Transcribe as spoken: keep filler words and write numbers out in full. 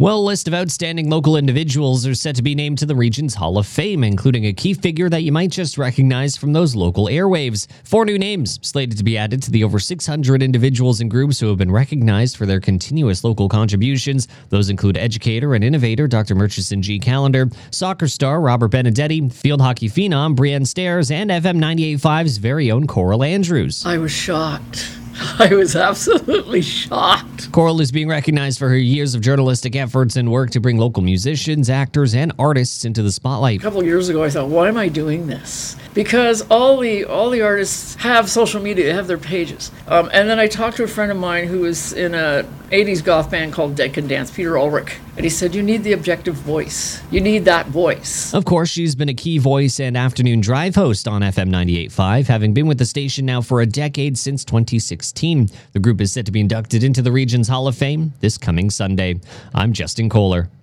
Well, a list of outstanding local individuals are set to be named to the region's Hall of Fame, including a key figure that you might just recognize from those local airwaves. Four new names slated to be added to the over six hundred individuals and groups who have been recognized for their continuous local contributions. Those include educator and innovator Doctor Murchison G. Callender, soccer star Robert Benedetti, field hockey phenom Brienne Stairs, and F M ninety-eight point five's very own Coral Andrews. I was shocked. I was absolutely shocked. Coral is being recognized for her years of journalistic efforts and work to bring local musicians, actors, and artists into the spotlight. A couple of years ago, I thought, why am I doing this? Because all the all the artists have social media, they have their pages. Um, and then I talked to a friend of mine who was in a eighties goth band called Dead Can Dance, Peter Ulrich. And he said, you need the objective voice. You need that voice. Of course, she's been a key voice and afternoon drive host on F M ninety-eight point five, having been with the station now for a decade since twenty sixteen. The group is set to be inducted into the region's Hall of Fame this coming Sunday. I'm Justin Kohler.